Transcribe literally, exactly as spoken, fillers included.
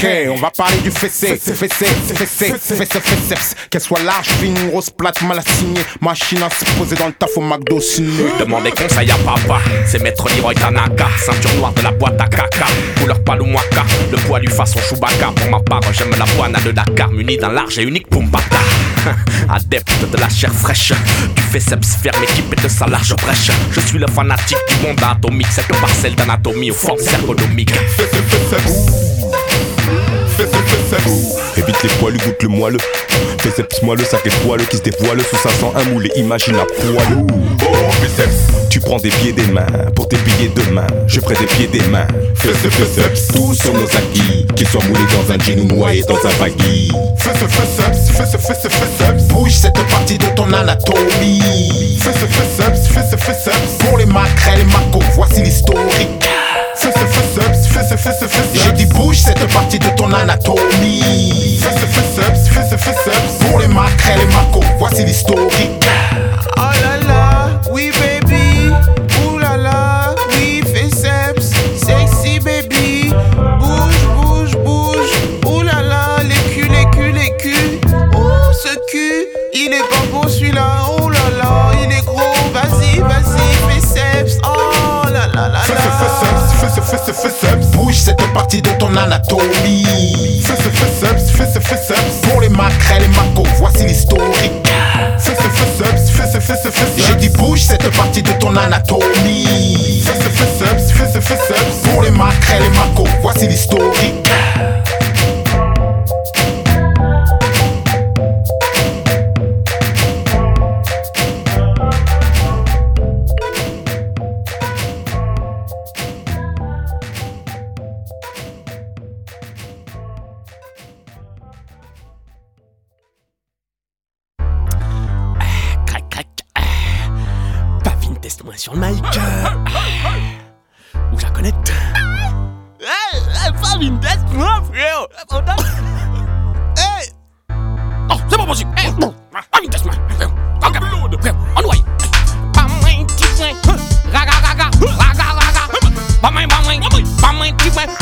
Ok, on va parler du fessé, fessé, fessé, fessé, fessé. Qu'elle soit large, fine, grosse, plate, mal assignée. Machine à se poser dans le taf au McDo ciné. Demandez conseil à papa, c'est maître Leroy Tanaka. Ceinture noire de la boîte à caca, couleur Palomwaka, le poilu façon Chewbacca. Pour ma part, j'aime la boîte de Dakar, munie d'un large et unique Pumbata. Adepte de la chair fraîche, du féceps ferme équipé de sa large brèche. Je suis le fanatique du monde atomique, cette parcelle d'anatomie aux forces ergonomiques. Évite les poilus, goûte le moelleux. Féceps moelleux, sac étoileux qui se dévoile sous sa sang un moule et imagine la poilou. Oh, féceps, tu prends des pieds des mains pour tes billets demain. Je ferai des pieds des mains. Féceps, féceps, tous sur nos acquis. Qu'ils soient moulés dans un jean ou noyés dans un baggy. Féceps, féceps, féceps, féceps, féceps. Bouge cette partie de ton anatomie. Féceps, féceps, féceps, féceps. Pour les maquerelles et macos, voici l'historique. Féceps, féceps, féceps, féceps, féceps. J'ai dit bouge cette partie de ton anatomie. Féceps, féceps, féceps, féceps. Pour les maquerelles et macos, voici l'historique. Oh là là, oui baby. Ouh là là, oui féceps. Sexy baby. Bouge, bouge, bouge. Ouh là là, les culs, les culs, les culs. Oh ce cul, il est pas beau celui-là. Oh là là, il est gros. Vas-y, vas-y, féceps. Oh là là là là. Féceps, féceps, féceps. Bouge cette partie de ton anatomie. Féceps, féceps, féceps, féceps. Pour les maquerelles et macos, voici l'historique. Féceps, féceps, féceps, féceps, féceps. J'ai dit bouge cette partie de ton anatomie. Féceps, féceps, féceps, féceps. Pour les maquerelles et macos, voici l'historique. Teste-moi sur le mic. Où je la connecte. Hey, Fabine, teste-moi, frère. Hey. Oh, c'est pas possible. Hey, Fabine, teste-moi. Frère, envoie. Pas main, petit frère. Raga, raga, raga, raga. Pas main, pas main, pas main, petit frère.